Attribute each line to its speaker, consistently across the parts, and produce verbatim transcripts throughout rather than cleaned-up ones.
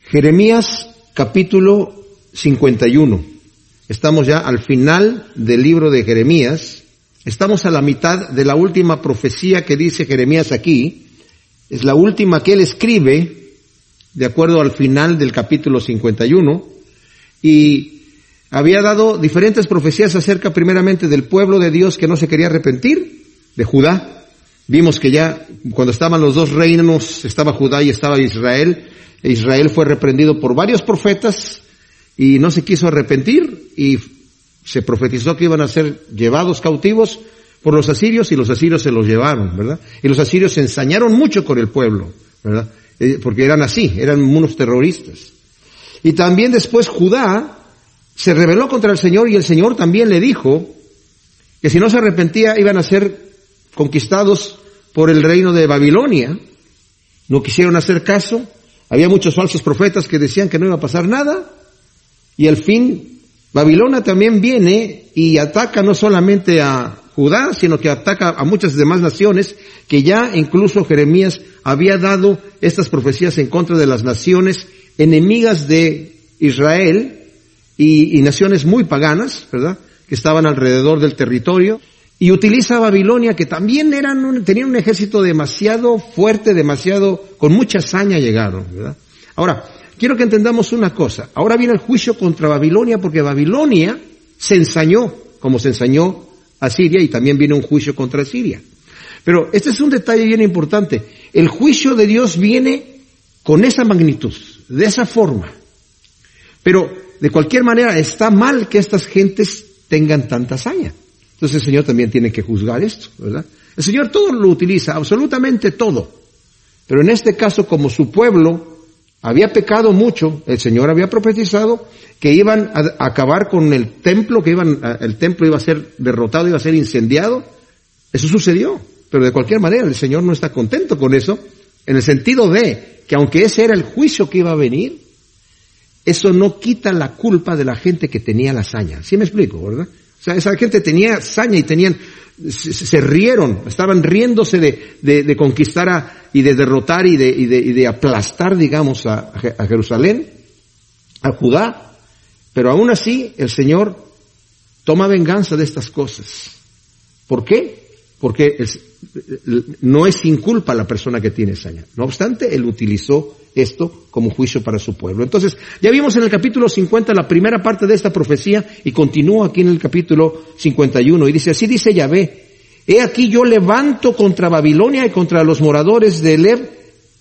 Speaker 1: Jeremías capítulo cincuenta y uno. Estamos ya al final del libro de Jeremías. Estamos a la mitad de la última profecía que dice Jeremías aquí. Es la última que él escribe, de acuerdo al final del capítulo cincuenta y uno. Y había dado diferentes profecías acerca primeramente del pueblo de Dios que no se quería arrepentir, de Judá. Vimos que ya cuando estaban los dos reinos, estaba Judá y estaba Israel. Israel fue reprendido por varios profetas y no se quiso arrepentir y se profetizó que iban a ser llevados cautivos por los asirios y los asirios se los llevaron, ¿verdad? Y los asirios se ensañaron mucho con el pueblo, ¿verdad? Eh, porque eran así, eran unos terroristas. Y también después Judá se rebeló contra el Señor y el Señor también le dijo que si no se arrepentía iban a ser conquistados por el reino de Babilonia. No quisieron hacer caso. Había muchos falsos profetas que decían que no iba a pasar nada. Y al fin, Babilonia también viene y ataca no solamente a Judá, sino que ataca a muchas demás naciones, que ya incluso Jeremías había dado estas profecías en contra de las naciones enemigas de Israel y, y naciones muy paganas, ¿verdad?, que estaban alrededor del territorio. Y utiliza a Babilonia, que también eran un, tenían un ejército demasiado fuerte, demasiado, con mucha hazaña llegaron, ¿verdad? Ahora, quiero que entendamos una cosa. Ahora viene el juicio contra Babilonia, porque Babilonia se ensañó, como se ensañó a Siria, y también viene un juicio contra Siria. Pero este es un detalle bien importante. El juicio de Dios viene con esa magnitud, de esa forma. Pero, de cualquier manera, está mal que estas gentes tengan tanta hazaña. Entonces el Señor también tiene que juzgar esto, ¿verdad? El Señor todo lo utiliza, absolutamente todo. Pero en este caso, como su pueblo había pecado mucho, el Señor había profetizado que iban a acabar con el templo, que iban a, el templo iba a ser derrotado, iba a ser incendiado. Eso sucedió. Pero de cualquier manera el Señor no está contento con eso, en el sentido de que aunque ese era el juicio que iba a venir, eso no quita la culpa de la gente que tenía la hazaña. ¿Sí me explico, verdad? O sea, esa gente tenía saña y tenían, se, se rieron, estaban riéndose de, de, de conquistar a, y de derrotar y de, y de, y de aplastar, digamos, a, a Jerusalén, a Judá. Pero aún así, el Señor toma venganza de estas cosas. ¿Por qué? Porque el, no es sin culpa la persona que tiene saña. No obstante, Él utilizó esto como juicio para su pueblo. Entonces, ya vimos en el capítulo cincuenta la primera parte de esta profecía y continúa aquí en el capítulo cincuenta y uno y dice, así dice Yahvé, he aquí yo levanto contra Babilonia y contra los moradores de Leb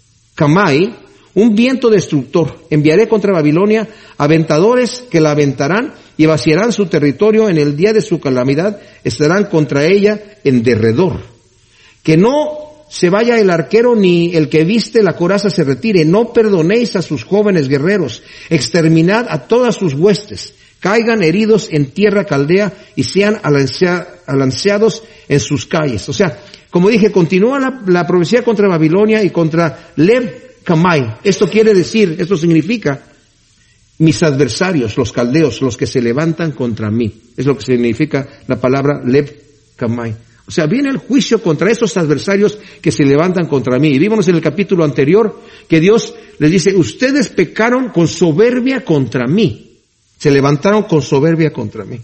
Speaker 1: Camai un viento destructor. Enviaré contra Babilonia aventadores que la aventarán y vaciarán su territorio en el día de su calamidad, estarán contra ella en derredor. Que no se vaya el arquero ni el que viste la coraza se retire, no perdonéis a sus jóvenes guerreros, exterminad a todas sus huestes, caigan heridos en tierra caldea y sean alanceados en sus calles. O sea, como dije, continúa la, la profecía contra Babilonia y contra Leb Camai. Esto quiere decir, esto significa, mis adversarios, los caldeos, los que se levantan contra mí. Es lo que significa la palabra Leb Camai. O sea, viene el juicio contra esos adversarios que se levantan contra mí. Y vimos en el capítulo anterior que Dios les dice, ustedes pecaron con soberbia contra mí. Se levantaron con soberbia contra mí.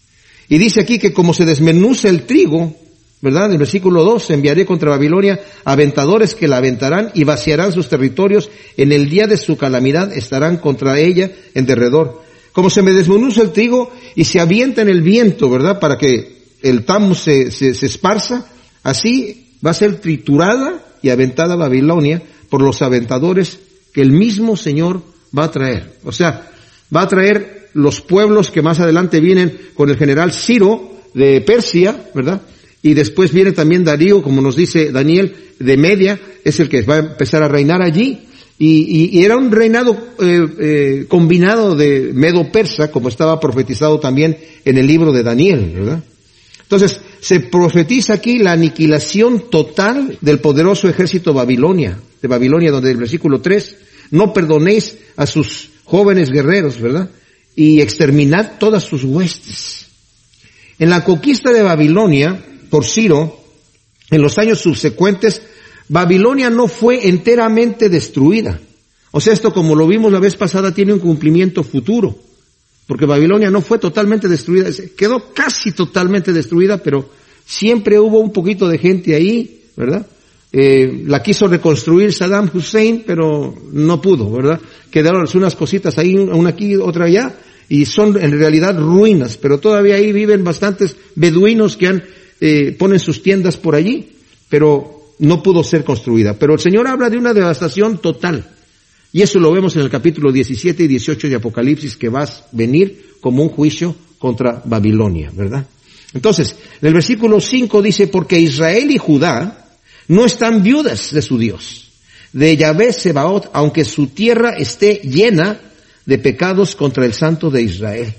Speaker 1: Y dice aquí que como se desmenuza el trigo, ¿verdad? En el versículo dos, enviaré contra Babilonia aventadores que la aventarán y vaciarán sus territorios. En el día de su calamidad estarán contra ella en derredor. Como se me desmenuza el trigo y se avienta en el viento, ¿verdad? Para que el tamo se, se, se esparza, así va a ser triturada y aventada Babilonia por los aventadores que el mismo Señor va a traer. O sea, va a traer los pueblos que más adelante vienen con el general Ciro de Persia, ¿verdad? Y después viene también Darío, como nos dice Daniel, de Media, es el que va a empezar a reinar allí. Y, y, y era un reinado eh, eh, combinado de medo-persa, como estaba profetizado también en el libro de Daniel, ¿verdad? Entonces, se profetiza aquí la aniquilación total del poderoso ejército Babilonia, de Babilonia, donde el versículo tres, no perdonéis a sus jóvenes guerreros, ¿verdad? Y exterminad todas sus huestes. En la conquista de Babilonia por Ciro, en los años subsecuentes, Babilonia no fue enteramente destruida. O sea, esto, como lo vimos la vez pasada, tiene un cumplimiento futuro. Porque Babilonia no fue totalmente destruida, quedó casi totalmente destruida, pero siempre hubo un poquito de gente ahí, ¿verdad? Eh, la quiso reconstruir Saddam Hussein, pero no pudo, ¿verdad? Quedaron unas cositas ahí, una aquí, otra allá, y son en realidad ruinas, pero todavía ahí viven bastantes beduinos que han, eh, ponen sus tiendas por allí, pero no pudo ser construida. Pero el Señor habla de una devastación total. Y eso lo vemos en el capítulo diecisiete y dieciocho de Apocalipsis, que va a venir como un juicio contra Babilonia, ¿verdad? Entonces, en el versículo cinco dice, porque Israel y Judá no están viudas de su Dios, de Yahvé Sebaot, aunque su tierra esté llena de pecados contra el Santo de Israel.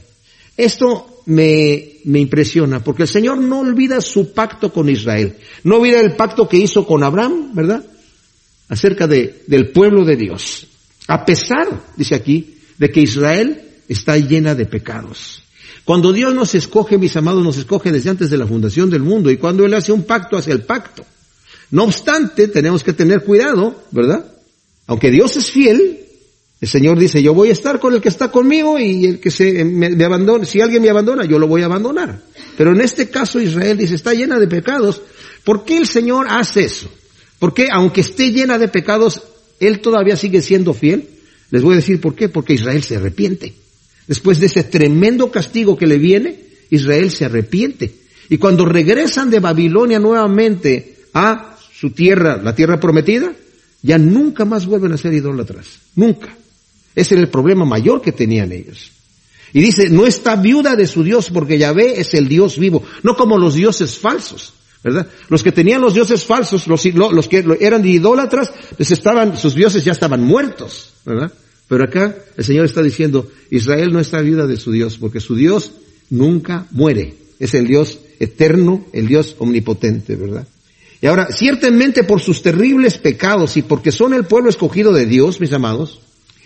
Speaker 1: Esto me, me impresiona, porque el Señor no olvida su pacto con Israel. No olvida el pacto que hizo con Abraham, ¿verdad? Acerca de, del pueblo de Dios. A pesar, dice aquí, de que Israel está llena de pecados. Cuando Dios nos escoge, mis amados, nos escoge desde antes de la fundación del mundo, y cuando Él hace un pacto, hace el pacto. No obstante, tenemos que tener cuidado, ¿verdad? Aunque Dios es fiel, el Señor dice, yo voy a estar con el que está conmigo, y el que se me, me abandone, si alguien me abandona, yo lo voy a abandonar. Pero en este caso Israel dice, está llena de pecados. ¿Por qué el Señor hace eso? Porque aunque esté llena de pecados, Él todavía sigue siendo fiel. Les voy a decir por qué. Porque Israel se arrepiente. Después de ese tremendo castigo que le viene, Israel se arrepiente. Y cuando regresan de Babilonia nuevamente a su tierra, la tierra prometida, ya nunca más vuelven a ser idólatras. Nunca. Ese era el problema mayor que tenían ellos. Y dice, no está viuda de su Dios, porque Yahvé es el Dios vivo. No como los dioses falsos, ¿verdad? Los que tenían los dioses falsos, los, los que eran idólatras, pues estaban, sus dioses ya estaban muertos, ¿verdad? Pero acá el Señor está diciendo, Israel no está viuda de su Dios, porque su Dios nunca muere. Es el Dios eterno, el Dios omnipotente, ¿verdad? Y ahora, ciertamente por sus terribles pecados y porque son el pueblo escogido de Dios, mis amados,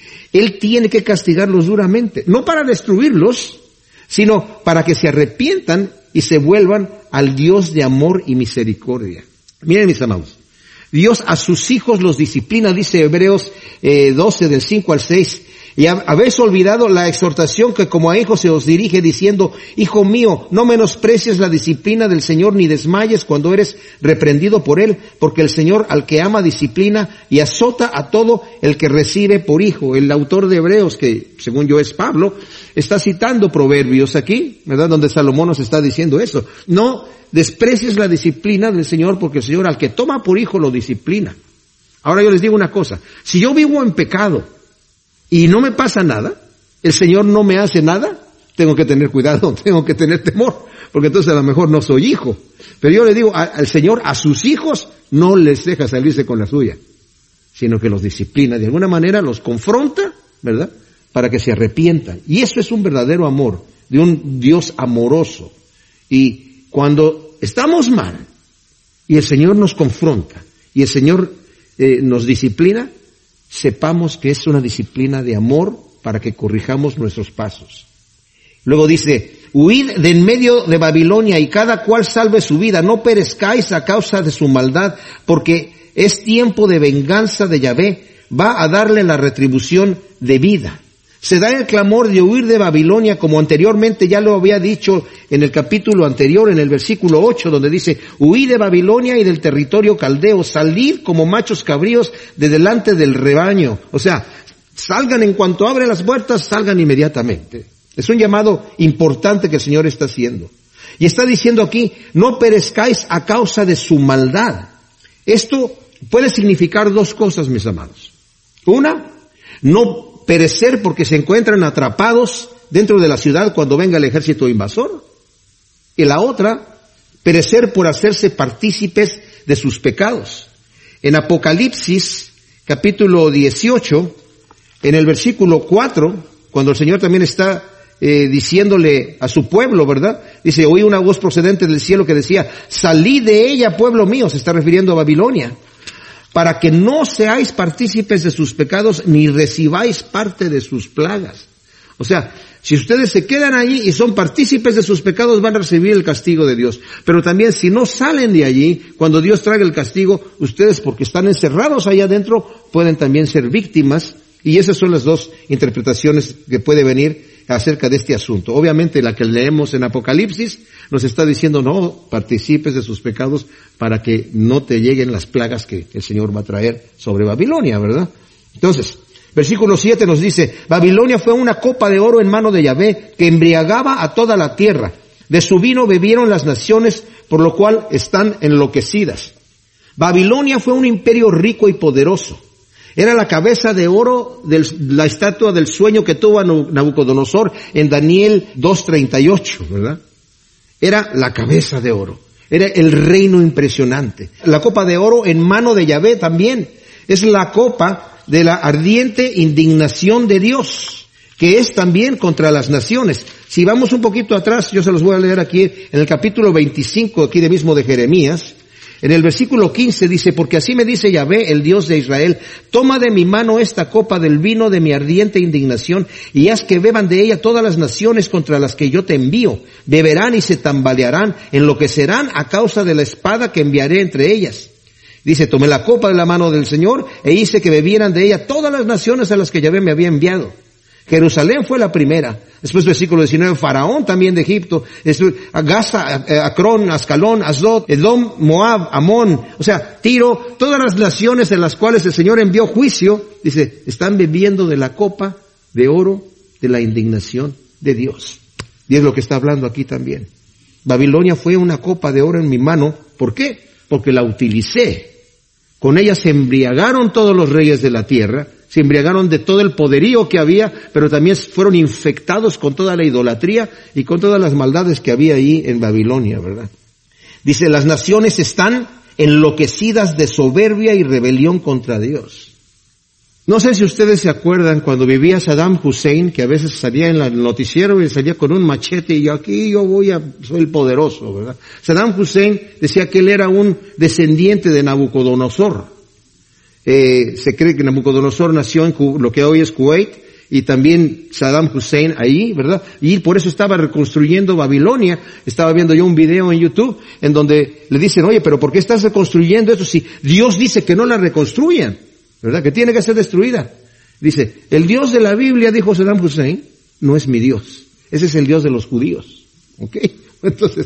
Speaker 1: Él tiene que castigarlos duramente. No para destruirlos, sino para que se arrepientan y se vuelvan al Dios de amor y misericordia. Miren, mis amados, Dios a sus hijos los disciplina, dice Hebreos eh, doce, del cinco al seis, y habéis olvidado la exhortación que como a hijos se os dirige, diciendo, hijo mío, no menosprecies la disciplina del Señor, ni desmayes cuando eres reprendido por Él, porque el Señor al que ama disciplina y azota a todo el que recibe por hijo. El autor de Hebreos, que según yo es Pablo, está citando Proverbios aquí, ¿verdad? Donde Salomón nos está diciendo eso. No desprecies la disciplina del Señor, porque el Señor al que toma por hijo lo disciplina. Ahora yo les digo una cosa, si yo vivo en pecado y no me pasa nada, el Señor no me hace nada, tengo que tener cuidado, tengo que tener temor, porque entonces a lo mejor no soy hijo. Pero yo le digo a, al Señor, a sus hijos no les deja salirse con la suya, sino que los disciplina, de alguna manera los confronta, ¿verdad? Para que se arrepientan. Y eso es un verdadero amor, de un Dios amoroso. Y cuando estamos mal, y el Señor nos confronta, y el Señor eh, nos disciplina, sepamos que es una disciplina de amor para que corrijamos nuestros pasos. Luego dice, huid de en medio de Babilonia y cada cual salve su vida, no perezcáis a causa de su maldad, porque es tiempo de venganza de Yahvé, va a darle la retribución de vida. Se da el clamor de huir de Babilonia, como anteriormente ya lo había dicho en el capítulo anterior, en el versículo ocho, donde dice, huid de Babilonia y del territorio caldeo, salid como machos cabríos de delante del rebaño. O sea, salgan en cuanto abren las puertas, salgan inmediatamente. Es un llamado importante que el Señor está haciendo. Y está diciendo aquí, no perezcáis a causa de su maldad. Esto puede significar dos cosas, mis amados. Una, no perecer porque se encuentran atrapados dentro de la ciudad cuando venga el ejército invasor. Y la otra, perecer por hacerse partícipes de sus pecados. En Apocalipsis, capítulo dieciocho, en el versículo cuatro, cuando el Señor también está eh, diciéndole a su pueblo, ¿verdad? Dice, oí una voz procedente del cielo que decía, salid de ella, pueblo mío, se está refiriendo a Babilonia, para que no seáis partícipes de sus pecados, ni recibáis parte de sus plagas. O sea, si ustedes se quedan allí y son partícipes de sus pecados, van a recibir el castigo de Dios. Pero también si no salen de allí, cuando Dios traiga el castigo, ustedes porque están encerrados allá adentro, pueden también ser víctimas Y esas son las dos interpretaciones que puede venir acerca de este asunto. Obviamente la que leemos en Apocalipsis nos está diciendo no participes de sus pecados para que no te lleguen las plagas que el Señor va a traer sobre Babilonia, ¿verdad? Entonces, versículo siete nos dice, Babilonia fue una copa de oro en mano de Yahvé que embriagaba a toda la tierra. De su vino bebieron las naciones, por lo cual están enloquecidas. Babilonia fue un imperio rico y poderoso. Era la cabeza de oro de la estatua del sueño que tuvo Nabucodonosor en Daniel dos treinta y ocho, ¿verdad? Era la cabeza de oro. Era el reino impresionante. La copa de oro en mano de Yahvé también. Es la copa de la ardiente indignación de Dios, que es también contra las naciones. Si vamos un poquito atrás, yo se los voy a leer aquí en el capítulo veinticinco, aquí de mismo de Jeremías. En el versículo quince dice, porque así me dice Yahvé, el Dios de Israel, toma de mi mano esta copa del vino de mi ardiente indignación y haz que beban de ella todas las naciones contra las que yo te envío. Beberán y se tambalearán, enloquecerán a causa de la espada que enviaré entre ellas. Dice, tomé la copa de la mano del Señor e hice que bebieran de ella todas las naciones a las que Yahvé me había enviado. Jerusalén fue la primera. Después versículo diecinueve, Faraón también de Egipto, Gaza, Acrón, Ascalón, Asdod, Edom, Moab, Amón, o sea, Tiro, todas las naciones en las cuales el Señor envió juicio, dice, están bebiendo de la copa de oro de la indignación de Dios. Y es lo que está hablando aquí también. Babilonia fue una copa de oro en mi mano. ¿Por qué? Porque la utilicé. Con ella se embriagaron todos los reyes de la tierra, se embriagaron de todo el poderío que había, pero también fueron infectados con toda la idolatría y con todas las maldades que había ahí en Babilonia, ¿verdad? Dice, las naciones están enloquecidas de soberbia y rebelión contra Dios. No sé si ustedes se acuerdan cuando vivía Saddam Hussein, que a veces salía en el noticiero y salía con un machete y aquí yo voy a, soy el poderoso, ¿verdad? Saddam Hussein decía que él era un descendiente de Nabucodonosor. Eh, se cree que Nabucodonosor nació en lo que hoy es Kuwait y también Saddam Hussein ahí, ¿verdad? Y por eso estaba reconstruyendo Babilonia. Estaba viendo yo un video en YouTube en donde le dicen, oye, pero ¿por qué estás reconstruyendo esto si Dios dice que no la reconstruyan? ¿Verdad? Que tiene que ser destruida. Dice, el Dios de la Biblia, dijo Saddam Hussein, no es mi Dios. Ese es el Dios de los judíos. ¿Ok? Entonces,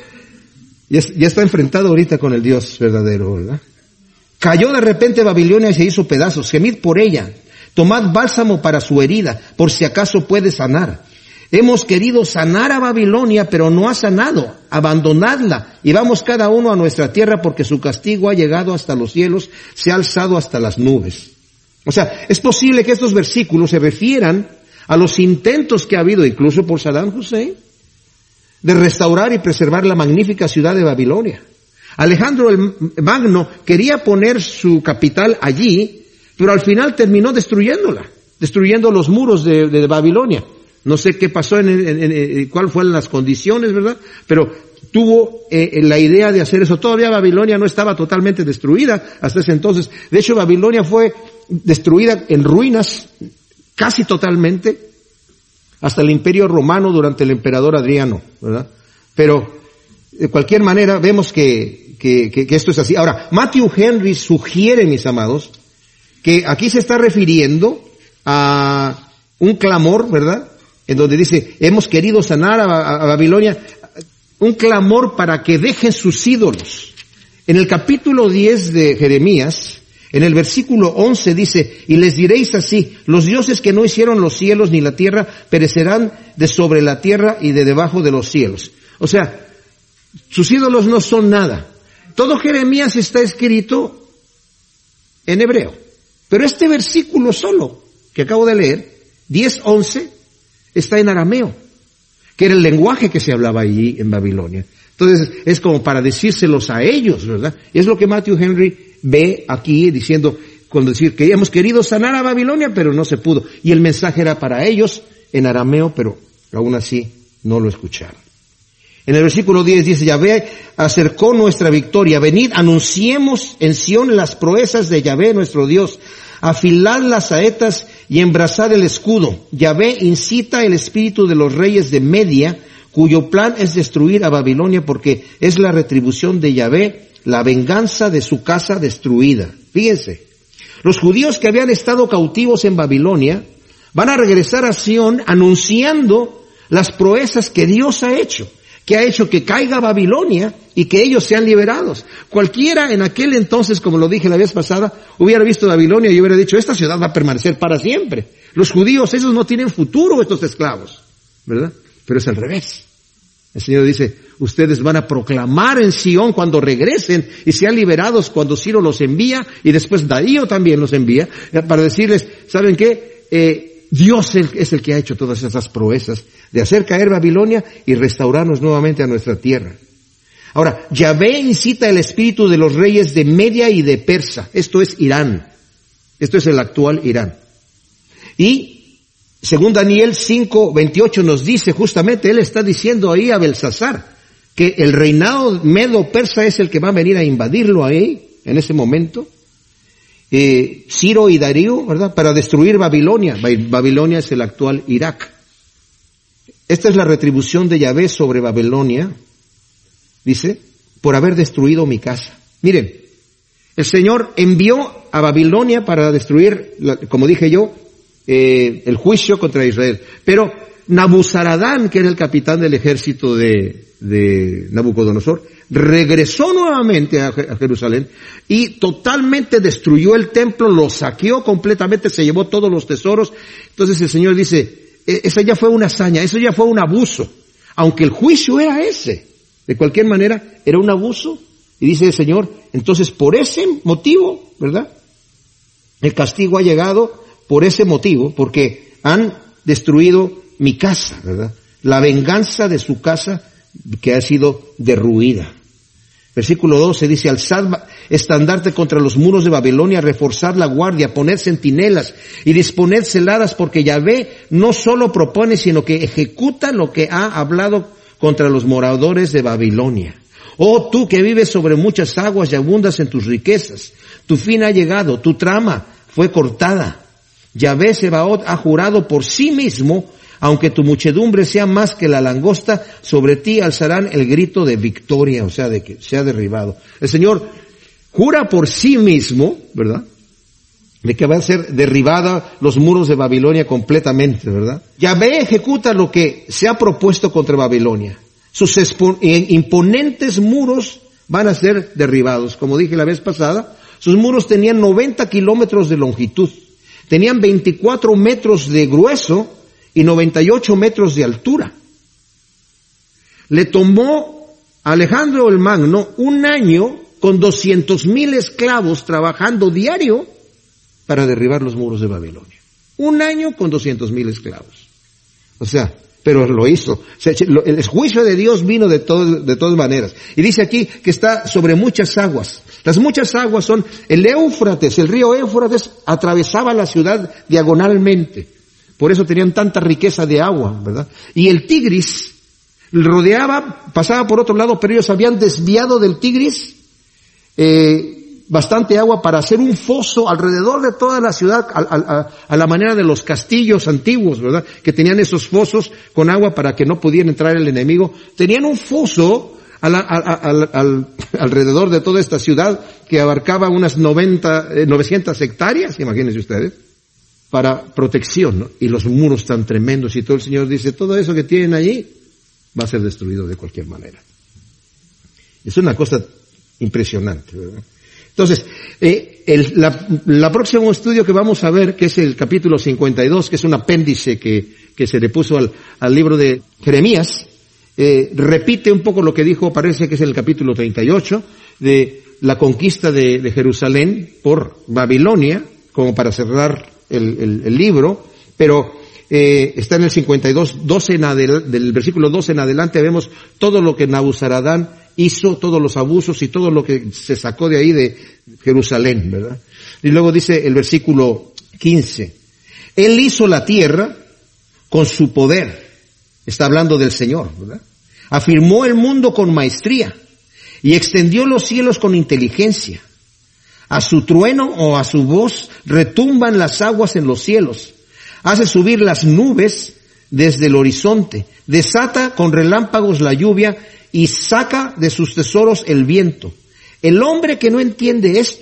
Speaker 1: ya, ya está enfrentado ahorita con el Dios verdadero, ¿verdad? Cayó de repente Babilonia y se hizo pedazos. Gemid por ella. Tomad bálsamo para su herida, por si acaso puede sanar. Hemos querido sanar a Babilonia, pero no ha sanado. Abandonadla y vamos cada uno a nuestra tierra porque su castigo ha llegado hasta los cielos, se ha alzado hasta las nubes. O sea, es posible que estos versículos se refieran a los intentos que ha habido, incluso por Saddam Hussein, de restaurar y preservar la magnífica ciudad de Babilonia. Alejandro el Magno quería poner su capital allí, pero al final terminó destruyéndola, destruyendo los muros de, de Babilonia. No sé qué pasó, en, en, en cuál fueron las condiciones, ¿verdad? Pero tuvo eh, la idea de hacer eso. Todavía Babilonia no estaba totalmente destruida hasta ese entonces. De hecho, Babilonia fue destruida en ruinas casi totalmente hasta el Imperio Romano durante el emperador Adriano, ¿verdad? Pero de cualquier manera vemos que, que, que, que esto es así. Ahora, Matthew Henry sugiere, mis amados, que aquí se está refiriendo a un clamor, ¿verdad? En donde dice, hemos querido sanar a, a, a Babilonia, un clamor para que dejen sus ídolos. En el capítulo diez de Jeremías, en el versículo once dice, y les diréis así, los dioses que no hicieron los cielos ni la tierra, perecerán de sobre la tierra y de debajo de los cielos. O sea, sus ídolos no son nada. Todo Jeremías está escrito en hebreo. Pero este versículo solo, que acabo de leer, diez once, está en arameo, que era el lenguaje que se hablaba allí en Babilonia. Entonces, es como para decírselos a ellos, ¿verdad? Y es lo que Matthew Henry ve aquí diciendo, cuando decir que hemos querido sanar a Babilonia, pero no se pudo. Y el mensaje era para ellos en arameo, pero aún así no lo escucharon. En el versículo diez dice, Yahvé acercó nuestra victoria. Venid, anunciemos en Sión las proezas de Yahvé nuestro Dios. Afilad las saetas y embrazad el escudo. Yahvé incita el espíritu de los reyes de Media, cuyo plan es destruir a Babilonia, porque es la retribución de Yahvé, la venganza de su casa destruida. Fíjense, Los judíos que habían estado cautivos en Babilonia van a regresar a Sión anunciando las proezas que Dios ha hecho, que ha hecho que caiga Babilonia y que ellos sean liberados. Cualquiera en aquel entonces, como lo dije la vez pasada, hubiera visto Babilonia y hubiera dicho, esta ciudad va a permanecer para siempre. Los judíos, esos no tienen futuro, estos esclavos, ¿verdad? Pero es al revés. El Señor dice, ustedes van a proclamar en Sión cuando regresen y sean liberados cuando Ciro los envía y después Darío también los envía para decirles, ¿saben qué? Eh, Dios es el que ha hecho todas esas proezas de hacer caer Babilonia y restaurarnos nuevamente a nuestra tierra. Ahora, Yahvé incita el espíritu de los reyes de Media y de Persa. Esto es Irán. Esto es el actual Irán. Y según Daniel cinco veintiocho nos dice justamente, él está diciendo ahí a Belsasar que el reinado medo-persa es el que va a venir a invadirlo ahí, en ese momento. Eh, Ciro y Darío, ¿verdad? Para destruir Babilonia. Babilonia es el actual Irak. Esta es la retribución de Yahvé sobre Babilonia, dice, por haber destruido mi casa. Miren, el Señor envió a Babilonia para destruir, como dije yo, eh, el juicio contra Israel. Pero Nabuzaradán, que era el capitán del ejército de, de Nabucodonosor, regresó nuevamente a, a Jerusalén y totalmente destruyó el templo, lo saqueó completamente, se llevó todos los tesoros. Entonces el Señor dice, esa ya fue una hazaña, eso ya fue un abuso, aunque el juicio era ese. De cualquier manera, era un abuso. Y dice el Señor, entonces por ese motivo, ¿verdad? El castigo ha llegado por ese motivo, porque han destruido mi casa, ¿verdad? La venganza de su casa que ha sido derruida. Versículo doce dice, alzad estandarte contra los muros de Babilonia, reforzad la guardia, poned centinelas y disponed celadas, porque Yahvé no solo propone, sino que ejecuta lo que ha hablado contra los moradores de Babilonia. Oh, tú que vives sobre muchas aguas y abundas en tus riquezas, tu fin ha llegado, tu trama fue cortada. Yahvé Sebaot ha jurado por sí mismo, aunque tu muchedumbre sea más que la langosta, sobre ti alzarán el grito de victoria, o sea, de que sea derribado. El Señor jura por sí mismo, ¿verdad?, de que van a ser derribada los muros de Babilonia completamente, ¿verdad? Yahvé ejecuta lo que se ha propuesto contra Babilonia. Sus imponentes muros van a ser derribados. Como dije la vez pasada, sus muros tenían noventa kilómetros de longitud, tenían veinticuatro metros de grueso y noventa y ocho metros de altura. Le tomó a Alejandro el Magno un año con doscientos mil esclavos trabajando diario para derribar los muros de Babilonia. Un año con doscientos mil esclavos. O sea, pero lo hizo. El juicio de Dios vino de, todo, de todas maneras. Y dice aquí que está sobre muchas aguas. Las muchas aguas son el Éufrates, el río Éufrates atravesaba la ciudad diagonalmente. Por eso tenían tanta riqueza de agua, ¿verdad? Y el Tigris rodeaba, pasaba por otro lado, pero ellos habían desviado del Tigris eh, bastante agua para hacer un foso alrededor de toda la ciudad, a, a, a la manera de los castillos antiguos, ¿verdad? Que tenían esos fosos con agua para que no pudiera entrar el enemigo. Tenían un foso a la, a, a, a, al, alrededor de toda esta ciudad que abarcaba unas noventa, eh, novecientas hectáreas, imagínense ustedes, para protección, ¿no? Y los muros tan tremendos y todo. El Señor dice, todo eso que tienen allí va a ser destruido de cualquier manera. Es una cosa impresionante, ¿verdad? Entonces, eh, el, la, la próximo estudio que vamos a ver, que es el capítulo cincuenta y dos, que es un apéndice que, que se le puso al, al libro de Jeremías, eh, repite un poco lo que dijo, parece que es el capítulo treinta y ocho, de la conquista de, de Jerusalén por Babilonia, como para cerrar el, el, el libro, pero eh, está en el cincuenta y dos, doce en adel, del versículo doce en adelante vemos todo lo que Nabuzaradán hizo, todos los abusos y todo lo que se sacó de ahí de Jerusalén, ¿verdad? Y luego dice el versículo quince, Él hizo la tierra con su poder, está hablando del Señor, ¿verdad? Afirmó el mundo con maestría y extendió los cielos con inteligencia. A su trueno o a su voz retumban las aguas en los cielos. Hace subir las nubes desde el horizonte. Desata con relámpagos la lluvia y saca de sus tesoros el viento. El hombre que no entiende esto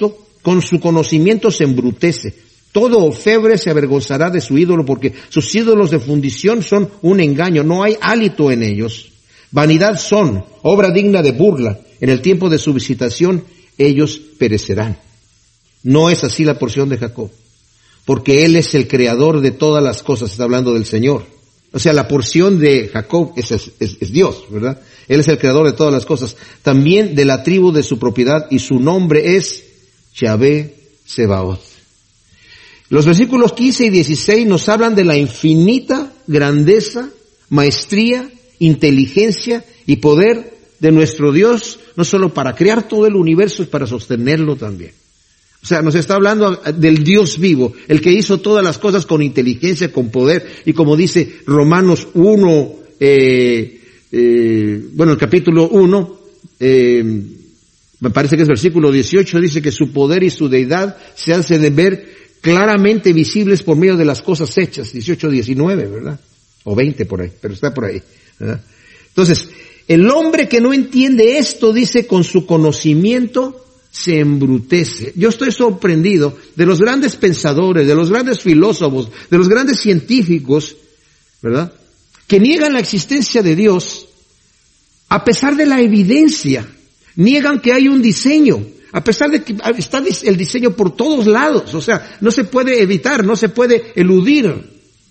Speaker 1: con su conocimiento se embrutece. Todo orfebre se avergonzará de su ídolo, porque sus ídolos de fundición son un engaño, no hay hálito en ellos. Vanidad son, obra digna de burla. En el tiempo de su visitación, ellos perecerán. No es así la porción de Jacob, porque él es el creador de todas las cosas, está hablando del Señor. O sea, la porción de Jacob es, es, es Dios, ¿verdad? Él es el creador de todas las cosas. También de la tribu de su propiedad, y su nombre es Yahvé Sebaot. Los versículos quince y dieciséis nos hablan de la infinita grandeza, maestría, inteligencia y poder de nuestro Dios, no solo para crear todo el universo, es para sostenerlo también. O sea, nos está hablando del Dios vivo, el que hizo todas las cosas con inteligencia, con poder, y como dice Romanos uno, eh, eh, bueno, el capítulo uno, eh, me parece que es versículo dieciocho, dice que su poder y su deidad se hacen de ver claramente visibles por medio de las cosas hechas, dieciocho, diecinueve, ¿verdad? O veinte por ahí, pero está por ahí, ¿verdad? Entonces, el hombre que no entiende esto, dice, con su conocimiento se embrutece. Yo estoy sorprendido de los grandes pensadores, de los grandes filósofos, de los grandes científicos, ¿verdad?, que niegan la existencia de Dios a pesar de la evidencia. Niegan que hay un diseño, a pesar de que está el diseño por todos lados. O sea, no se puede evitar, no se puede eludir.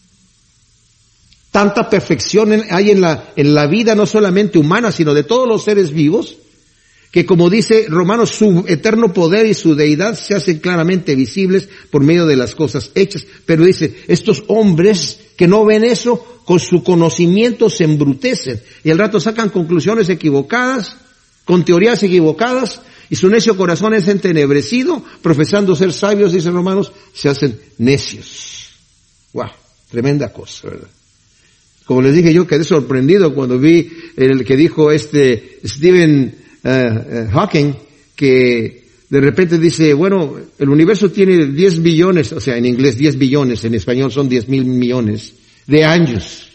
Speaker 1: Tanta perfección hay en la, en la vida, no solamente humana, sino de todos los seres vivos, que como dice Romanos, su eterno poder y su deidad se hacen claramente visibles por medio de las cosas hechas. Pero dice, estos hombres que no ven eso, con su conocimiento se embrutecen, y al rato sacan conclusiones equivocadas, con teorías equivocadas, y su necio corazón es entenebrecido, profesando ser sabios, dice Romanos, se hacen necios. ¡Wow! Tremenda cosa, ¿verdad? Como les dije, yo quedé sorprendido cuando vi el que dijo este Stephen uh, uh, Hawking, que de repente dice, bueno, el universo tiene diez billones, o sea, en inglés diez billones, en español son diez mil millones de años.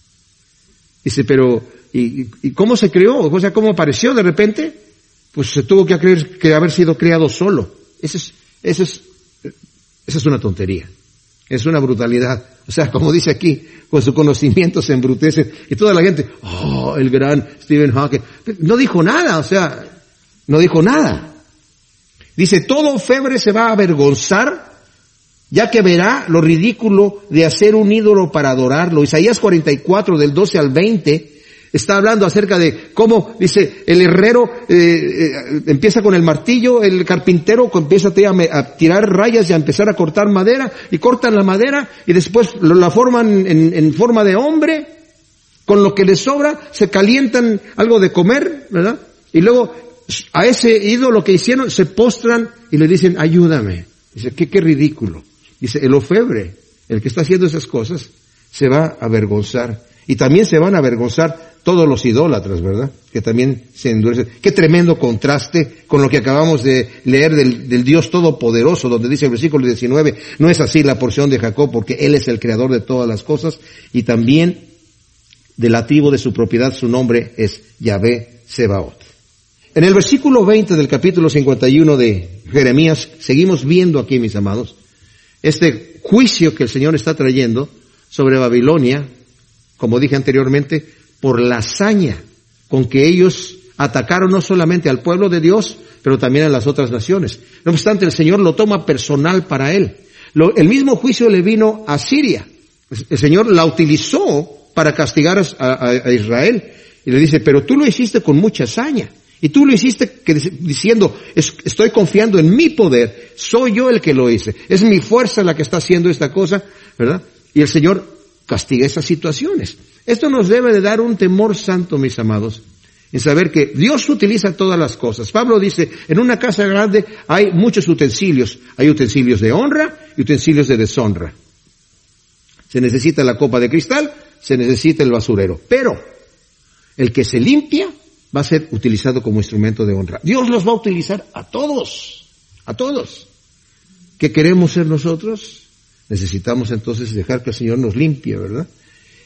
Speaker 1: Dice, pero, ¿y, y cómo se creó? O sea, ¿cómo apareció de repente? Pues se tuvo que, creer, que haber sido creado solo. Eso es, eso es, esa es una tontería. Es una brutalidad. O sea, como dice aquí, con su conocimiento se embrutece. Y toda la gente, oh, el gran Stephen Hawking. No dijo nada, o sea, no dijo nada. Dice, todo febre se va a avergonzar, ya que verá lo ridículo de hacer un ídolo para adorarlo. Isaías cuarenta y cuatro, del doce al veinte, está hablando acerca de cómo, dice, el herrero eh, eh, empieza con el martillo, el carpintero empieza a, a tirar rayas y a empezar a cortar madera, y cortan la madera y después lo, la forman en, en forma de hombre, con lo que les sobra, se calientan algo de comer, ¿verdad? Y luego a ese ídolo que hicieron se postran y le dicen, ayúdame. Dice, qué, qué ridículo. Dice, el orfebre, el que está haciendo esas cosas, se va a avergonzar. Y también se van a avergonzar todos los idólatras, ¿verdad? Que también se endurecen. Qué tremendo contraste con lo que acabamos de leer del, del Dios Todopoderoso, donde dice el versículo diecinueve, no es así la porción de Jacob, porque Él es el creador de todas las cosas, y también de la tribu de su propiedad, su nombre es Yahvé Sebaot. En el versículo veinte del capítulo cincuenta y uno de Jeremías, seguimos viendo aquí, mis amados, este juicio que el Señor está trayendo sobre Babilonia, como dije anteriormente, por la hazaña con que ellos atacaron no solamente al pueblo de Dios, pero también a las otras naciones. No obstante, el Señor lo toma personal para Él. Lo, el mismo juicio le vino a Siria. El Señor la utilizó para castigar a, a, a Israel. Y le dice, pero tú lo hiciste con mucha hazaña. Y tú lo hiciste que, diciendo, es, estoy confiando en mi poder, soy yo el que lo hice. Es mi fuerza la que está haciendo esta cosa, ¿verdad? Y el Señor castiga esas situaciones. Esto nos debe de dar un temor santo, mis amados, en saber que Dios utiliza todas las cosas. Pablo dice, en una casa grande hay muchos utensilios. Hay utensilios de honra y utensilios de deshonra. Se necesita la copa de cristal, se necesita el basurero. Pero el que se limpia va a ser utilizado como instrumento de honra. Dios los va a utilizar a todos, a todos. ¿Qué queremos ser nosotros? Necesitamos entonces dejar que el Señor nos limpie, ¿verdad?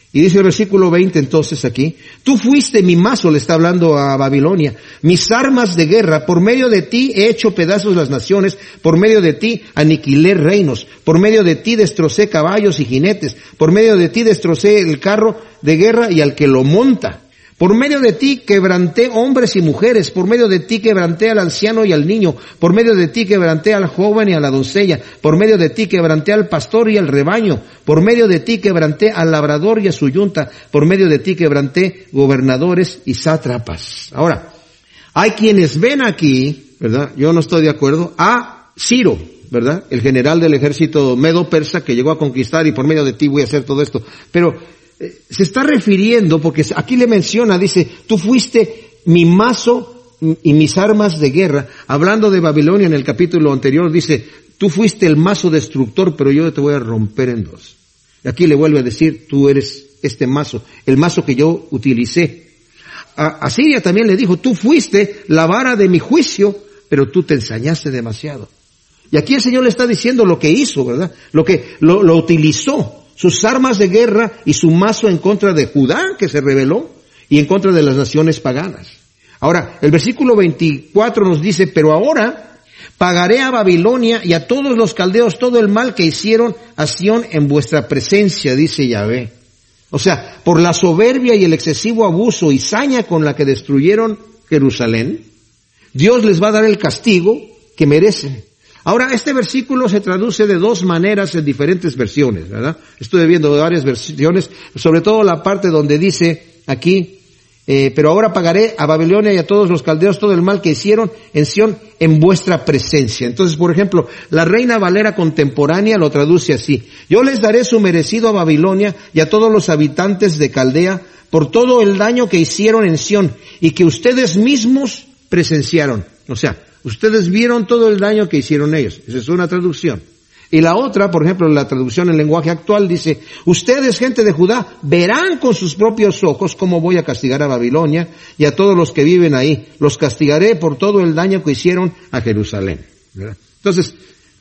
Speaker 1: Y dice el versículo veinte entonces aquí, tú fuiste mi mazo, le está hablando a Babilonia, mis armas de guerra, por medio de ti he hecho pedazos las naciones, por medio de ti aniquilé reinos, por medio de ti destrocé caballos y jinetes, por medio de ti destrocé el carro de guerra y al que lo monta. Por medio de ti quebranté hombres y mujeres, por medio de ti quebranté al anciano y al niño, por medio de ti quebranté al joven y a la doncella, por medio de ti quebranté al pastor y al rebaño, por medio de ti quebranté al labrador y a su yunta, por medio de ti quebranté gobernadores y sátrapas. Ahora, hay quienes ven aquí, ¿verdad? Yo no estoy de acuerdo, a Ciro, ¿verdad? El general del ejército medo-persa que llegó a conquistar y por medio de ti voy a hacer todo esto. Pero se está refiriendo, porque aquí le menciona, dice, tú fuiste mi mazo y mis armas de guerra. Hablando de Babilonia en el capítulo anterior, dice, tú fuiste el mazo destructor, pero yo te voy a romper en dos. Y aquí le vuelve a decir, tú eres este mazo, el mazo que yo utilicé. A, a Siria también le dijo, tú fuiste la vara de mi juicio, pero tú te ensañaste demasiado. Y aquí el Señor le está diciendo lo que hizo, ¿verdad? Lo que, lo, lo utilizó. Sus armas de guerra y su mazo en contra de Judá, que se rebeló, y en contra de las naciones paganas. Ahora, el versículo veinticuatro nos dice, pero ahora pagaré a Babilonia y a todos los caldeos todo el mal que hicieron a Sión en vuestra presencia, dice Yahvé. O sea, por la soberbia y el excesivo abuso y saña con la que destruyeron Jerusalén, Dios les va a dar el castigo que merecen. Ahora, este versículo se traduce de dos maneras en diferentes versiones, ¿verdad? Estoy viendo varias versiones, sobre todo la parte donde dice aquí, eh, pero ahora pagaré a Babilonia y a todos los caldeos todo el mal que hicieron en Sión en vuestra presencia. Entonces, por ejemplo, la Reina Valera contemporánea lo traduce así, yo les daré su merecido a Babilonia y a todos los habitantes de Caldea por todo el daño que hicieron en Sión y que ustedes mismos presenciaron. O sea, ustedes vieron todo el daño que hicieron ellos. Esa es una traducción. Y la otra, por ejemplo, la traducción en lenguaje actual dice, ustedes, gente de Judá, verán con sus propios ojos cómo voy a castigar a Babilonia y a todos los que viven ahí. Los castigaré por todo el daño que hicieron a Jerusalén. ¿Verdad? Entonces,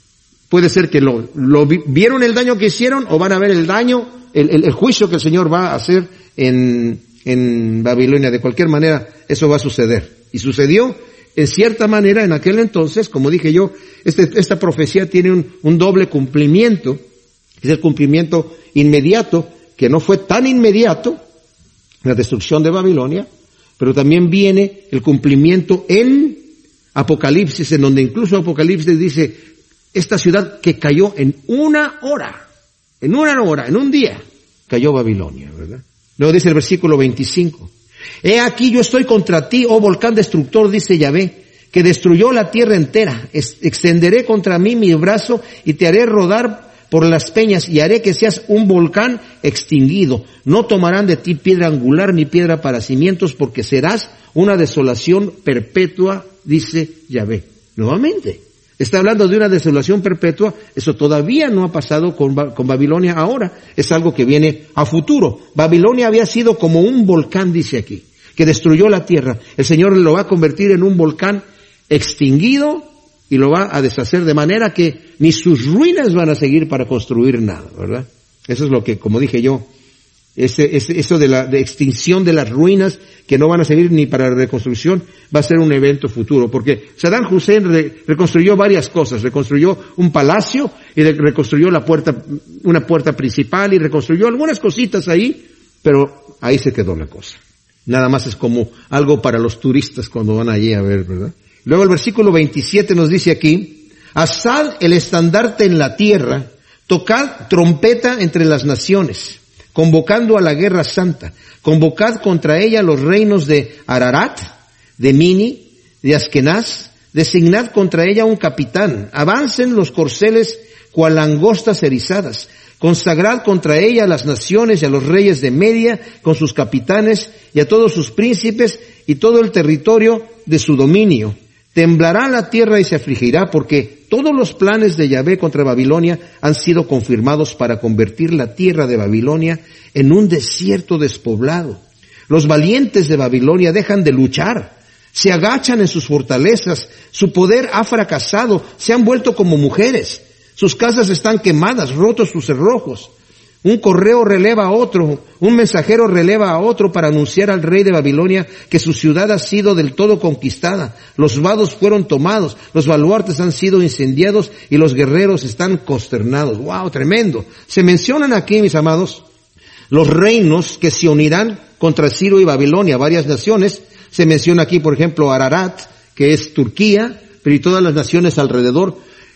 Speaker 1: puede ser que lo, lo vieron el daño que hicieron o van a ver el daño, el, el, el juicio que el Señor va a hacer en, en Babilonia. De cualquier manera, eso va a suceder. Y sucedió. En cierta manera, en aquel entonces, como dije yo, este, esta profecía tiene un, un doble cumplimiento. Es el cumplimiento inmediato, que no fue tan inmediato, la destrucción de Babilonia, pero también viene el cumplimiento en Apocalipsis, en donde incluso Apocalipsis dice, esta ciudad que cayó en una hora, en una hora, en un día, cayó Babilonia, ¿verdad? Luego dice el versículo veinticinco. He aquí yo estoy contra ti, oh volcán destructor, dice Yahvé, que destruyó la tierra entera. Extenderé contra mí mi brazo y te haré rodar por las peñas y haré que seas un volcán extinguido. No tomarán de ti piedra angular ni piedra para cimientos porque serás una desolación perpetua, dice Yahvé. Nuevamente, está hablando de una desolación perpetua. Eso todavía no ha pasado con, con Babilonia ahora. Es algo que viene a futuro. Babilonia había sido como un volcán, dice aquí, que destruyó la tierra. El Señor lo va a convertir en un volcán extinguido y lo va a deshacer de manera que ni sus ruinas van a seguir para construir nada, ¿verdad? Eso es lo que, como dije yo, ese, ese, eso de la de extinción de las ruinas que no van a servir ni para la reconstrucción, va a ser un evento futuro, porque Saddam Hussein re, reconstruyó varias cosas, reconstruyó un palacio y re, reconstruyó la puerta, una puerta principal y reconstruyó algunas cositas ahí, pero ahí se quedó la cosa. Nada más es como algo para los turistas cuando van allí a ver, ¿verdad? Luego el versículo veintisiete nos dice aquí, alzad el estandarte en la tierra, tocad trompeta entre las naciones, convocando a la guerra santa, convocad contra ella los reinos de Ararat, de Mini, de Askenaz, designad contra ella un capitán, avancen los corceles cual langostas erizadas, consagrad contra ella a las naciones y a los reyes de Media con sus capitanes y a todos sus príncipes y todo el territorio de su dominio. Temblará la tierra y se afligirá porque todos los planes de Yahvé contra Babilonia han sido confirmados para convertir la tierra de Babilonia en un desierto despoblado. Los valientes de Babilonia dejan de luchar, se agachan en sus fortalezas, su poder ha fracasado, se han vuelto como mujeres, sus casas están quemadas, rotos sus cerrojos. Un correo releva a otro, un mensajero releva a otro para anunciar al rey de Babilonia que su ciudad ha sido del todo conquistada. Los vados fueron tomados, los baluartes han sido incendiados y los guerreros están consternados. ¡Wow! Tremendo. Se mencionan aquí, mis amados, los reinos que se unirán contra Ciro y Babilonia, varias naciones. Se menciona aquí, por ejemplo, Ararat, que es Turquía, pero y todas las naciones alrededor,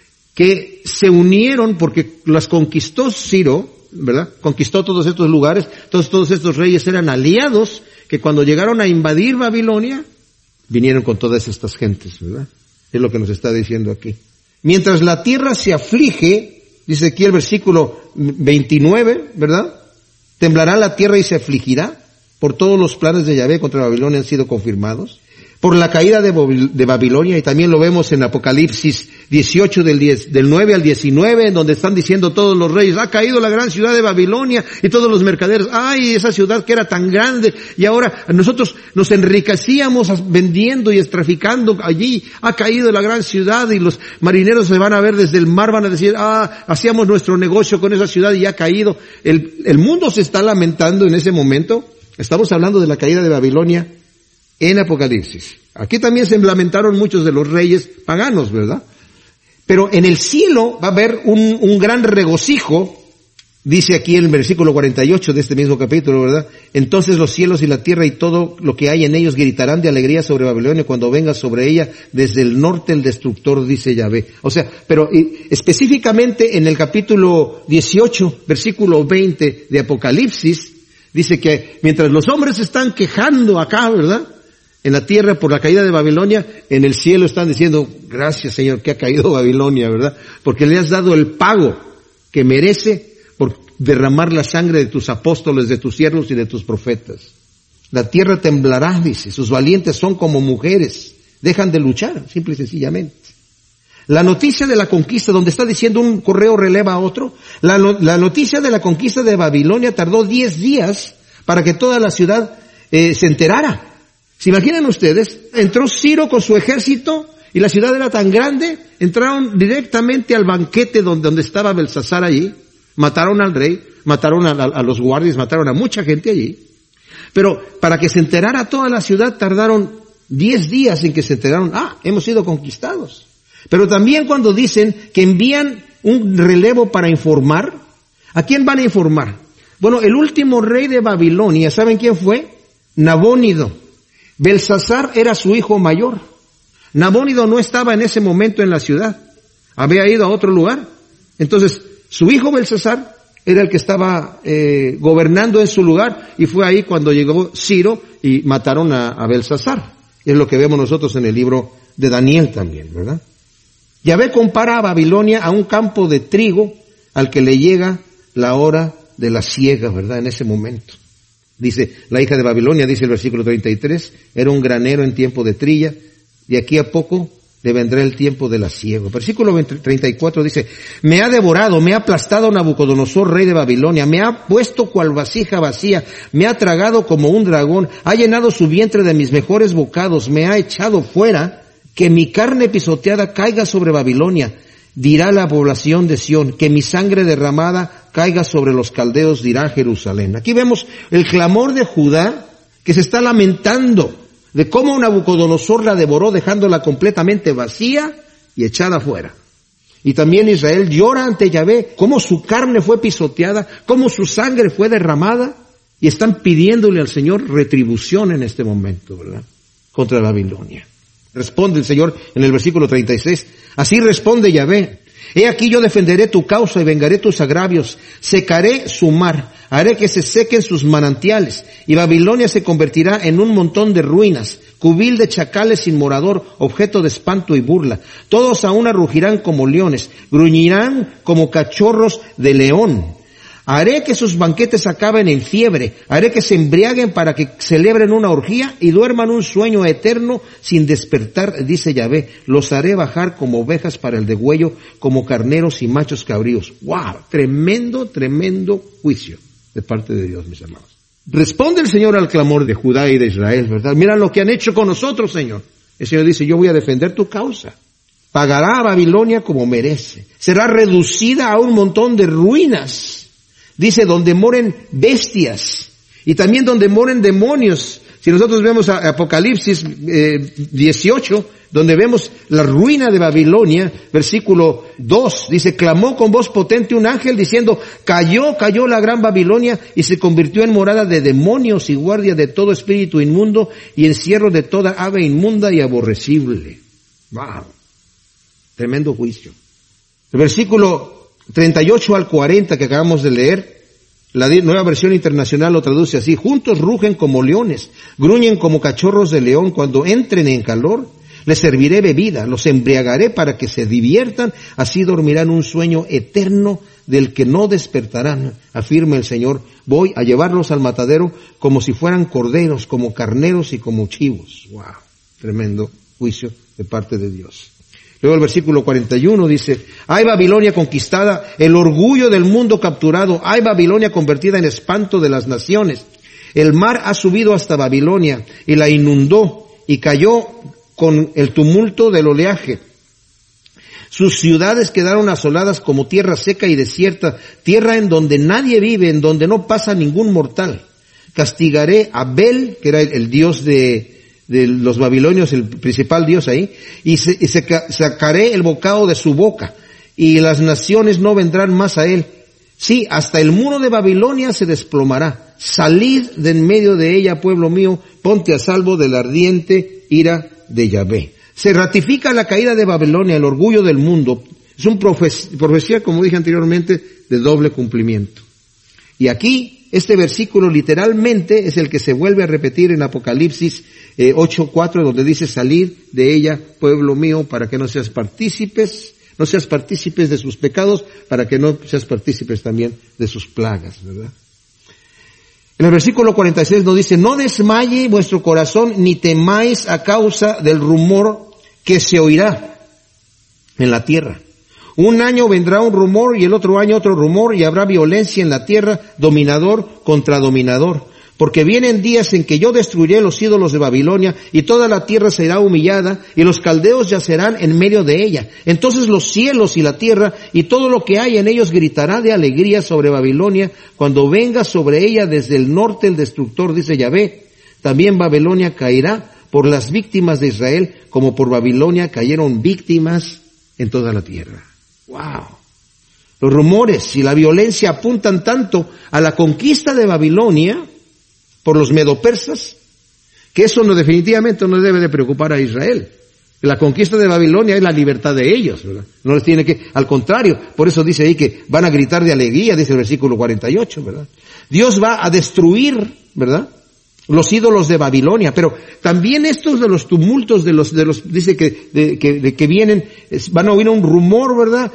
Speaker 1: que se unieron porque las conquistó Ciro, ¿verdad? Conquistó todos estos lugares, entonces todos estos reyes eran aliados que cuando llegaron a invadir Babilonia, vinieron con todas estas gentes, ¿verdad? Es lo que nos está diciendo aquí. Mientras la tierra se aflige, dice aquí el versículo veintinueve, ¿verdad? Temblará la tierra y se afligirá, por todos los planes de Yahvé contra Babilonia han sido confirmados. Por la caída de, de Babilonia, y también lo vemos en Apocalipsis dieciocho del, diez, del nueve al diecinueve, en donde están diciendo todos los reyes, ha caído la gran ciudad de Babilonia, y todos los mercaderes, ay, esa ciudad que era tan grande, y ahora nosotros nos enriquecíamos vendiendo y traficando allí, ha caído la gran ciudad, y los marineros se van a ver desde el mar, van a decir, ah, hacíamos nuestro negocio con esa ciudad y ha caído. El, el mundo se está lamentando en ese momento. Estamos hablando de la caída de Babilonia en Apocalipsis. Aquí también se lamentaron muchos de los reyes paganos, ¿verdad? Pero en el cielo va a haber un, un gran regocijo, dice aquí en el versículo cuarenta y ocho de este mismo capítulo, ¿verdad? Entonces los cielos y la tierra y todo lo que hay en ellos gritarán de alegría sobre Babilonia cuando venga sobre ella desde el norte el destructor, dice Yahvé. O sea, pero específicamente en el capítulo dieciocho, versículo veinte de Apocalipsis, dice que mientras los hombres están quejando acá, ¿verdad?, en la tierra por la caída de Babilonia, en el cielo están diciendo, gracias Señor que ha caído Babilonia, ¿verdad? Porque le has dado el pago que merece por derramar la sangre de tus apóstoles, de tus siervos y de tus profetas. La tierra temblará, dice, sus valientes son como mujeres, dejan de luchar, simple y sencillamente. La noticia de la conquista, donde está diciendo un correo releva a otro, la, la noticia de la conquista de Babilonia tardó diez días para que toda la ciudad eh, se enterara. ¿Se imaginan ustedes? Entró Ciro con su ejército y la ciudad era tan grande, entraron directamente al banquete donde, donde estaba Belsasar allí, mataron al rey, mataron a, a, a los guardias, mataron a mucha gente allí. Pero para que se enterara toda la ciudad tardaron diez días en que se enteraron, ah, hemos sido conquistados. Pero también cuando dicen que envían un relevo para informar, ¿a quién van a informar? Bueno, el último rey de Babilonia, ¿saben quién fue? Nabónido. Belsasar era su hijo mayor. Nabónido no estaba en ese momento en la ciudad, había ido a otro lugar. Entonces, su hijo Belsasar era el que estaba eh, gobernando en su lugar, y fue ahí cuando llegó Ciro y mataron a, a Belsasar. Es lo que vemos nosotros en el libro de Daniel también, ¿verdad? Yahvé compara a Babilonia a un campo de trigo al que le llega la hora de la siega, ¿verdad? En ese momento. Dice, la hija de Babilonia, dice el versículo treinta y tres, era un granero en tiempo de trilla, de aquí a poco le vendrá el tiempo de la siega. Versículo treinta y cuatro dice, me ha devorado, me ha aplastado Nabucodonosor, rey de Babilonia, me ha puesto cual vasija vacía, me ha tragado como un dragón, ha llenado su vientre de mis mejores bocados, me ha echado fuera, que mi carne pisoteada caiga sobre Babilonia, dirá la población de Sión, que mi sangre derramada caiga sobre los caldeos, dirá Jerusalén. Aquí vemos el clamor de Judá, que se está lamentando de cómo Nabucodonosor la devoró, dejándola completamente vacía y echada fuera. Y también Israel llora ante Yahvé, cómo su carne fue pisoteada, cómo su sangre fue derramada, y están pidiéndole al Señor retribución en este momento, ¿verdad?, contra Babilonia. Responde el Señor en el versículo treinta y seis, así responde Yahvé, he aquí yo defenderé tu causa y vengaré tus agravios, secaré su mar, haré que se sequen sus manantiales, y Babilonia se convertirá en un montón de ruinas, cubil de chacales sin morador, objeto de espanto y burla. Todos a una rugirán como leones, gruñirán como cachorros de león. Haré que sus banquetes acaben en fiebre, haré que se embriaguen para que celebren una orgía y duerman un sueño eterno sin despertar, dice Yahvé. Los haré bajar como ovejas para el degüello, como carneros y machos cabríos. ¡Wow! Tremendo, tremendo juicio de parte de Dios, mis hermanos. Responde el Señor al clamor de Judá y de Israel, ¿verdad? Mira lo que han hecho con nosotros, Señor. El Señor dice, yo voy a defender tu causa. Pagará a Babilonia como merece. Será reducida a un montón de ruinas. Dice, donde moren bestias y también donde moren demonios. Si nosotros vemos a Apocalipsis eh, dieciocho, donde vemos la ruina de Babilonia, versículo dos, dice, clamó con voz potente un ángel diciendo, cayó, cayó la gran Babilonia y se convirtió en morada de demonios y guardia de todo espíritu inmundo y encierro de toda ave inmunda y aborrecible. Wow. Tremendo juicio. El versículo treinta y ocho al cuarenta que acabamos de leer, la Nueva Versión Internacional lo traduce así, juntos rugen como leones, gruñen como cachorros de león, cuando entren en calor, les serviré bebida, los embriagaré para que se diviertan, así dormirán un sueño eterno del que no despertarán, afirma el Señor, voy a llevarlos al matadero como si fueran corderos, como carneros y como chivos. Wow, tremendo juicio de parte de Dios. Luego el versículo cuarenta y uno dice, ¡ay Babilonia conquistada, el orgullo del mundo capturado! ¡Ay Babilonia convertida en espanto de las naciones! El mar ha subido hasta Babilonia y la inundó y cayó con el tumulto del oleaje. Sus ciudades quedaron asoladas como tierra seca y desierta, tierra en donde nadie vive, en donde no pasa ningún mortal. Castigaré a Bel, que era el, el dios de... de los babilonios, el principal dios ahí, y, se, y se, sacaré el bocado de su boca, y las naciones no vendrán más a él. Sí, hasta el muro de Babilonia se desplomará. Salid de en medio de ella, pueblo mío, ponte a salvo de la ardiente ira de Yahvé. Se ratifica la caída de Babilonia, el orgullo del mundo. Es una profecía, como dije anteriormente, de doble cumplimiento. Y aquí, este versículo literalmente es el que se vuelve a repetir en Apocalipsis eh, ocho cuatro, donde dice, salid de ella, pueblo mío, para que no seas partícipes, no seas partícipes de sus pecados, para que no seas partícipes también de sus plagas, ¿verdad? En el versículo cuarenta y seis nos dice, no desmaye vuestro corazón, ni temáis a causa del rumor que se oirá en la tierra. Un año vendrá un rumor y el otro año otro rumor y habrá violencia en la tierra, dominador contra dominador. Porque vienen días en que yo destruiré los ídolos de Babilonia y toda la tierra será humillada y los caldeos yacerán en medio de ella. Entonces los cielos y la tierra y todo lo que hay en ellos gritará de alegría sobre Babilonia cuando venga sobre ella desde el norte el destructor, dice Yahvé. También Babilonia caerá por las víctimas de Israel como por Babilonia cayeron víctimas en toda la tierra. Wow. Los rumores y la violencia apuntan tanto a la conquista de Babilonia por los medopersas, que eso no, definitivamente no debe de preocupar a Israel. La conquista de Babilonia es la libertad de ellos, ¿verdad? No les tiene que, al contrario, por eso dice ahí que van a gritar de alegría, dice el versículo cuarenta y ocho, ¿verdad? Dios va a destruir, ¿verdad?, los ídolos de Babilonia, pero también estos de los tumultos de los, de los, dice que, de, que, de que vienen, es, van a oír un rumor, ¿verdad?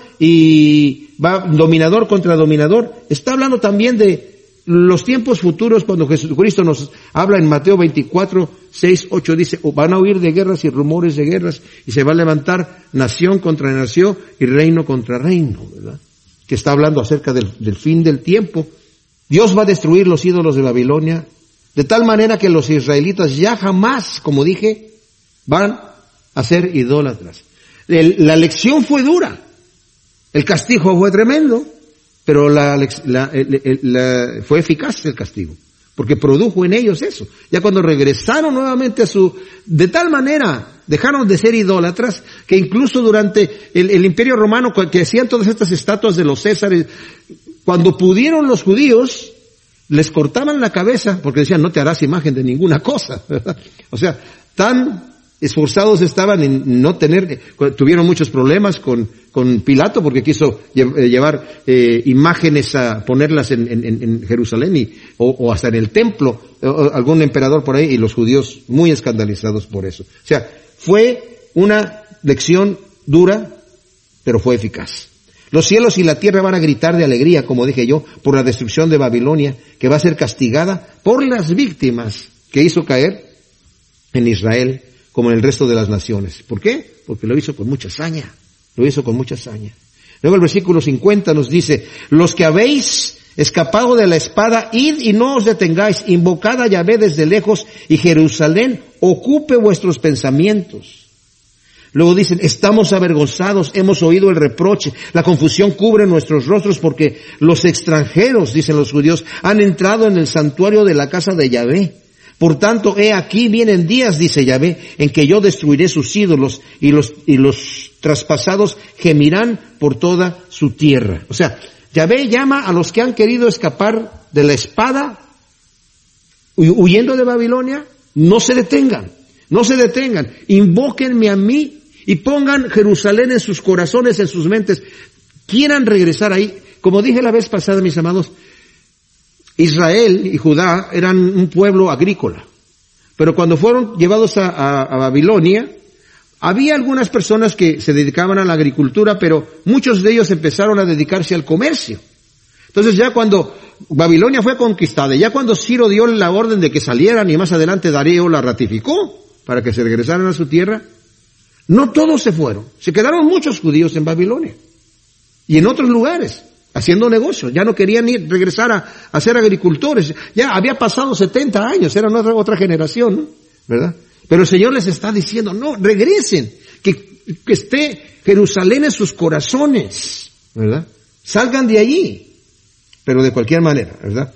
Speaker 1: Y va dominador contra dominador. Está hablando también de los tiempos futuros cuando Jesucristo nos habla en Mateo veinticuatro, seis, ocho, dice, van a oír de guerras y rumores de guerras y se va a levantar nación contra nación y reino contra reino, ¿verdad? Que está hablando acerca del, del fin del tiempo. Dios va a destruir los ídolos de Babilonia de tal manera que los israelitas ya jamás, como dije, van a ser idólatras. El, la lección fue dura, el castigo fue tremendo, pero la, la, la, la, fue eficaz el castigo, porque produjo en ellos eso. Ya cuando regresaron nuevamente a su, de tal manera dejaron de ser idólatras, que incluso durante el, el Imperio Romano, que hacían todas estas estatuas de los Césares, cuando pudieron los judíos, les cortaban la cabeza, porque decían, no te harás imagen de ninguna cosa, ¿verdad? O sea, tan esforzados estaban en no tener, tuvieron muchos problemas con, con Pilato, porque quiso llevar eh, imágenes a ponerlas en, en, en Jerusalén, y, o, o hasta en el templo, o, algún emperador por ahí, y los judíos muy escandalizados por eso. O sea, fue una lección dura, pero fue eficaz. Los cielos y la tierra van a gritar de alegría, como dije yo, por la destrucción de Babilonia, que va a ser castigada por las víctimas que hizo caer en Israel, como en el resto de las naciones. ¿Por qué? Porque lo hizo con mucha saña, lo hizo con mucha saña. Luego el versículo cincuenta nos dice, los que habéis escapado de la espada, id y no os detengáis, invocad a Yahvé desde lejos, y Jerusalén ocupe vuestros pensamientos. Luego dicen, estamos avergonzados, hemos oído el reproche, la confusión cubre nuestros rostros porque los extranjeros, dicen los judíos, han entrado en el santuario de la casa de Yahvé. Por tanto, he aquí vienen días, dice Yahvé, en que yo destruiré sus ídolos y los, y los traspasados gemirán por toda su tierra. O sea, Yahvé llama a los que han querido escapar de la espada, huyendo de Babilonia, no se detengan, no se detengan, invóquenme a mí y pongan Jerusalén en sus corazones, en sus mentes, quieran regresar ahí. Como dije la vez pasada, mis amados, Israel y Judá eran un pueblo agrícola, pero cuando fueron llevados a, a, a Babilonia, había algunas personas que se dedicaban a la agricultura, pero muchos de ellos empezaron a dedicarse al comercio. Entonces ya cuando Babilonia fue conquistada, ya cuando Ciro dio la orden de que salieran y más adelante Darío la ratificó para que se regresaran a su tierra, no todos se fueron, se quedaron muchos judíos en Babilonia y en otros lugares haciendo negocios, ya no querían ir, regresar a, a ser agricultores, ya había pasado setenta años, era otra, otra generación, ¿no? ¿Verdad? Pero el Señor les está diciendo, no, regresen, que, que esté Jerusalén en sus corazones, ¿verdad? Salgan de allí, pero de cualquier manera, ¿verdad?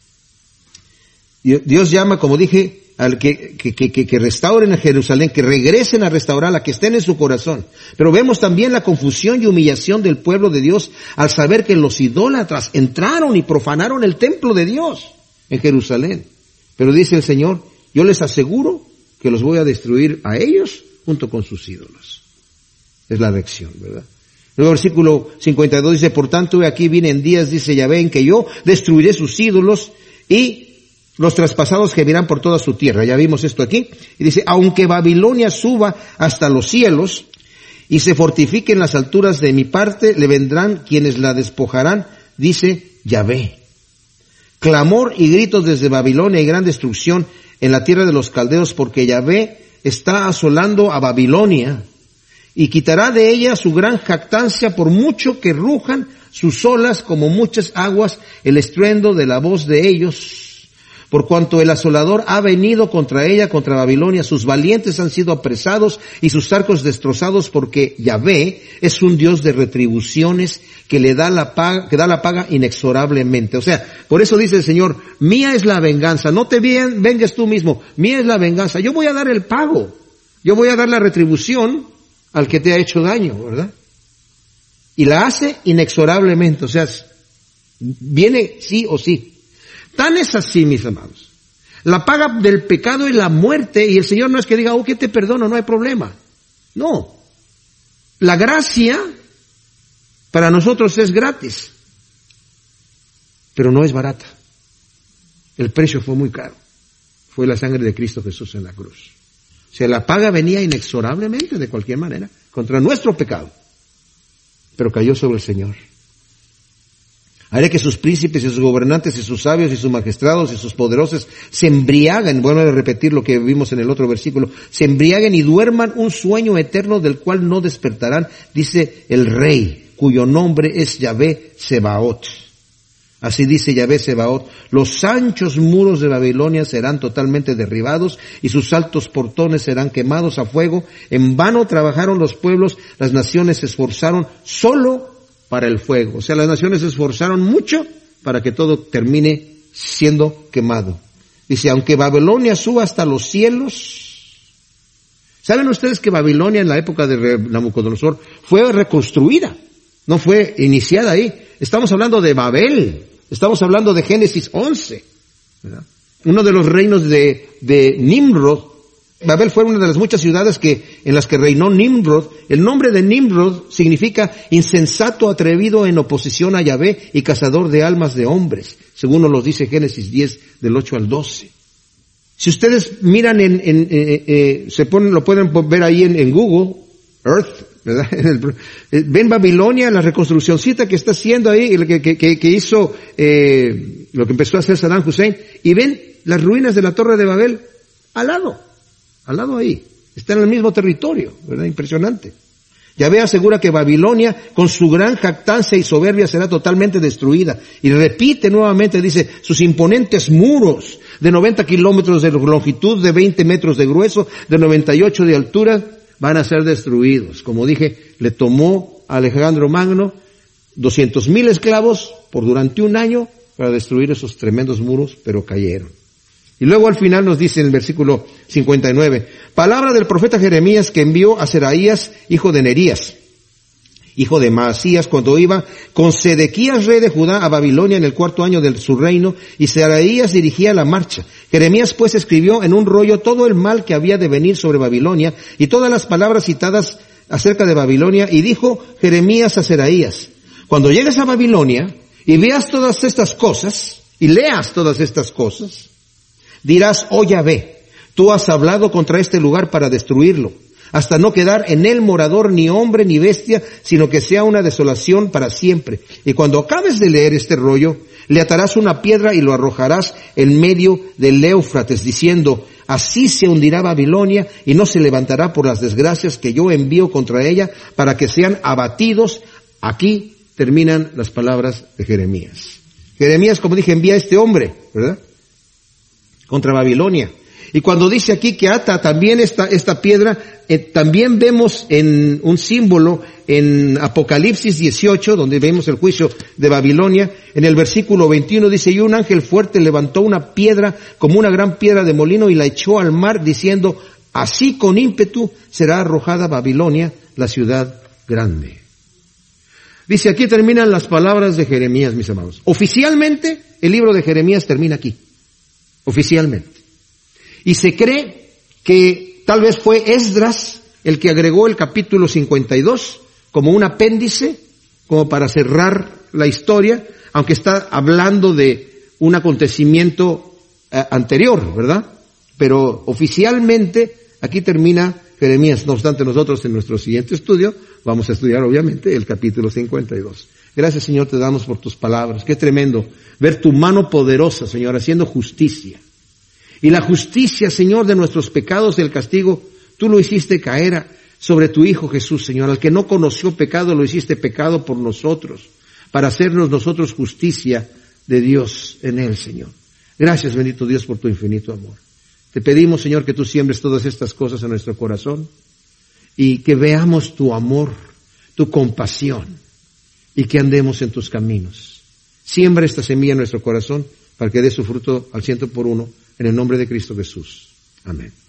Speaker 1: Dios llama, como dije, al que, que, que, que restauren a Jerusalén, que regresen a restaurarla, que estén en su corazón. Pero vemos también la confusión y humillación del pueblo de Dios al saber que los idólatras entraron y profanaron el templo de Dios en Jerusalén. Pero dice el Señor, yo les aseguro que los voy a destruir a ellos junto con sus ídolos. Es la lección, ¿verdad? Luego el versículo cincuenta y dos dice, por tanto, aquí vienen días, dice Yahvé, en que yo destruiré sus ídolos y los traspasados gemirán por toda su tierra. Ya vimos esto aquí. Y dice, aunque Babilonia suba hasta los cielos y se fortifique en las alturas de mi parte, le vendrán quienes la despojarán, dice Yahvé. Clamor y gritos desde Babilonia y gran destrucción en la tierra de los caldeos, porque Yahvé está asolando a Babilonia y quitará de ella su gran jactancia por mucho que rujan sus olas como muchas aguas, el estruendo de la voz de ellos. Por cuanto el asolador ha venido contra ella, contra Babilonia, sus valientes han sido apresados y sus arcos destrozados, porque Yahvé es un Dios de retribuciones que le da la paga, que da la paga inexorablemente. O sea, por eso dice el Señor, mía es la venganza, no te bien, vengues tú mismo, mía es la venganza, yo voy a dar el pago, yo voy a dar la retribución al que te ha hecho daño, ¿verdad? Y la hace inexorablemente, o sea, viene sí o sí. Tan es así, mis amados. La paga del pecado es la muerte, y el Señor no es que diga, oh, que te perdono, no hay problema. No. La gracia para nosotros es gratis, pero no es barata. El precio fue muy caro. Fue la sangre de Cristo Jesús en la cruz. O sea, la paga venía inexorablemente, de cualquier manera, contra nuestro pecado, pero cayó sobre el Señor. Haré que sus príncipes y sus gobernantes y sus sabios y sus magistrados y sus poderosos se embriaguen, vuelvo a repetir lo que vimos en el otro versículo, se embriaguen y duerman un sueño eterno del cual no despertarán, dice el Rey, cuyo nombre es Yahvé Sebaot. Así dice Yahvé Sebaot, los anchos muros de Babilonia serán totalmente derribados y sus altos portones serán quemados a fuego. En vano trabajaron los pueblos, las naciones se esforzaron solo para el fuego. O sea, las naciones se esforzaron mucho para que todo termine siendo quemado. Dice, aunque Babilonia suba hasta los cielos. ¿Saben ustedes que Babilonia en la época de Nabucodonosor fue reconstruida? No fue iniciada ahí. Estamos hablando de Babel. Estamos hablando de Génesis once. ¿Verdad? Uno de los reinos de, de Nimrod. Babel fue una de las muchas ciudades que, en las que reinó Nimrod. El nombre de Nimrod significa insensato, atrevido en oposición a Yahvé y cazador de almas de hombres, según nos lo dice Génesis diez, del ocho al doce. Si ustedes miran en, en eh, eh, se ponen, lo pueden ver ahí en, en Google, Earth, ¿verdad? Ven Babilonia, la reconstruccióncita que está haciendo ahí, que, que, que, que hizo, eh, lo que empezó a hacer Saddam Hussein, y ven las ruinas de la Torre de Babel al lado. Al lado ahí, está en el mismo territorio, ¿verdad? Impresionante. Yahvé asegura que Babilonia, con su gran jactancia y soberbia, será totalmente destruida. Y repite nuevamente, dice, sus imponentes muros de noventa kilómetros de longitud, de veinte metros de grueso, de noventa y ocho de altura, van a ser destruidos. Como dije, le tomó a Alejandro Magno doscientos mil esclavos por durante un año para destruir esos tremendos muros, pero cayeron. Y luego al final nos dice en el versículo cincuenta y nueve, palabra del profeta Jeremías que envió a Seraías, hijo de Nerías, hijo de Maasías, cuando iba con Sedequías, rey de Judá, a Babilonia en el cuarto año de su reino, y Seraías dirigía la marcha. Jeremías pues escribió en un rollo todo el mal que había de venir sobre Babilonia, y todas las palabras citadas acerca de Babilonia, y dijo Jeremías a Seraías, cuando llegues a Babilonia, y veas todas estas cosas, y leas todas estas cosas, dirás, oh Yahvé, tú has hablado contra este lugar para destruirlo, hasta no quedar en él morador ni hombre ni bestia, sino que sea una desolación para siempre. Y cuando acabes de leer este rollo, le atarás una piedra y lo arrojarás en medio del Éufrates, diciendo, así se hundirá Babilonia y no se levantará por las desgracias que yo envío contra ella para que sean abatidos. Aquí terminan las palabras de Jeremías. Jeremías, como dije, envía a este hombre, ¿verdad?, contra Babilonia. Y cuando dice aquí que ata también esta, esta piedra, eh, también vemos en un símbolo en Apocalipsis dieciocho, donde vemos el juicio de Babilonia. En el versículo veintiuno dice, y un ángel fuerte levantó una piedra como una gran piedra de molino y la echó al mar, diciendo, así con ímpetu será arrojada Babilonia, la ciudad grande. Dice, aquí terminan las palabras de Jeremías, mis amados. Oficialmente, el libro de Jeremías termina aquí. Oficialmente. Y se cree que tal vez fue Esdras el que agregó el capítulo cincuenta y dos como un apéndice, como para cerrar la historia, aunque está hablando de un acontecimiento eh, anterior, ¿verdad? Pero oficialmente aquí termina Jeremías. No obstante, nosotros en nuestro siguiente estudio vamos a estudiar obviamente el capítulo cincuenta y dos. Gracias, Señor, te damos por tus palabras. Qué tremendo ver tu mano poderosa, Señor, haciendo justicia. Y la justicia, Señor, de nuestros pecados, del castigo, tú lo hiciste caer sobre tu Hijo Jesús, Señor. Al que no conoció pecado, lo hiciste pecado por nosotros, para hacernos nosotros justicia de Dios en Él, Señor. Gracias, bendito Dios, por tu infinito amor. Te pedimos, Señor, que tú siembres todas estas cosas en nuestro corazón y que veamos tu amor, tu compasión y que andemos en tus caminos. Siembra esta semilla en nuestro corazón para que dé su fruto al ciento por uno, en el nombre de Cristo Jesús. Amén.